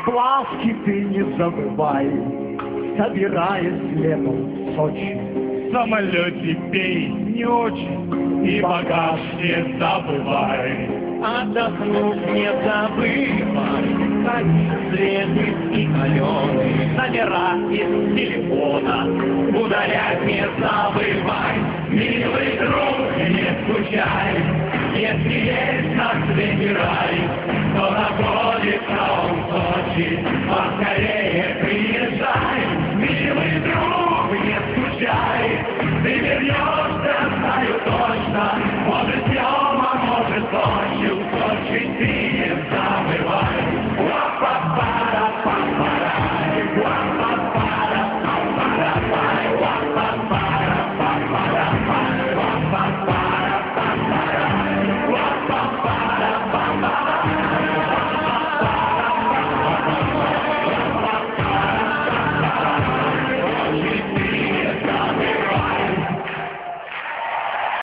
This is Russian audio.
Плавки ты не забывай, собираясь летом в Сочи. В самолете пей не очень, и багаж не забывай. Отдохнув, не забывай, как средний и каленый. Номера из телефона удалять не забывай. Милый друг, не скучай, если есть на свете рай, то находится он в Сочи, поскорее приезжай. Милый друг, не скучай, ты вернешься